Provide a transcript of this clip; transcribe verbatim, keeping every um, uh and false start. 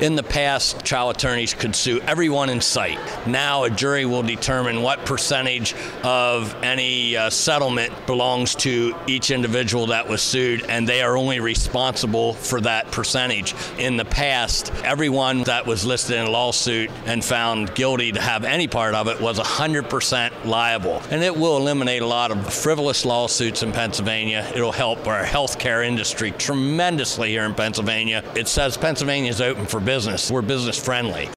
In the past, trial attorneys could sue everyone in sight. Now a jury will determine what percentage of any uh, settlement belongs to each individual that was sued, and they are only responsible for that percentage. In the past, everyone that was listed in a lawsuit and found guilty to have any part of it was one hundred percent liable. And it will eliminate a lot of frivolous lawsuits in Pennsylvania. It'll help our healthcare industry tremendously here in Pennsylvania. It says Pennsylvania is open for business. We're business friendly.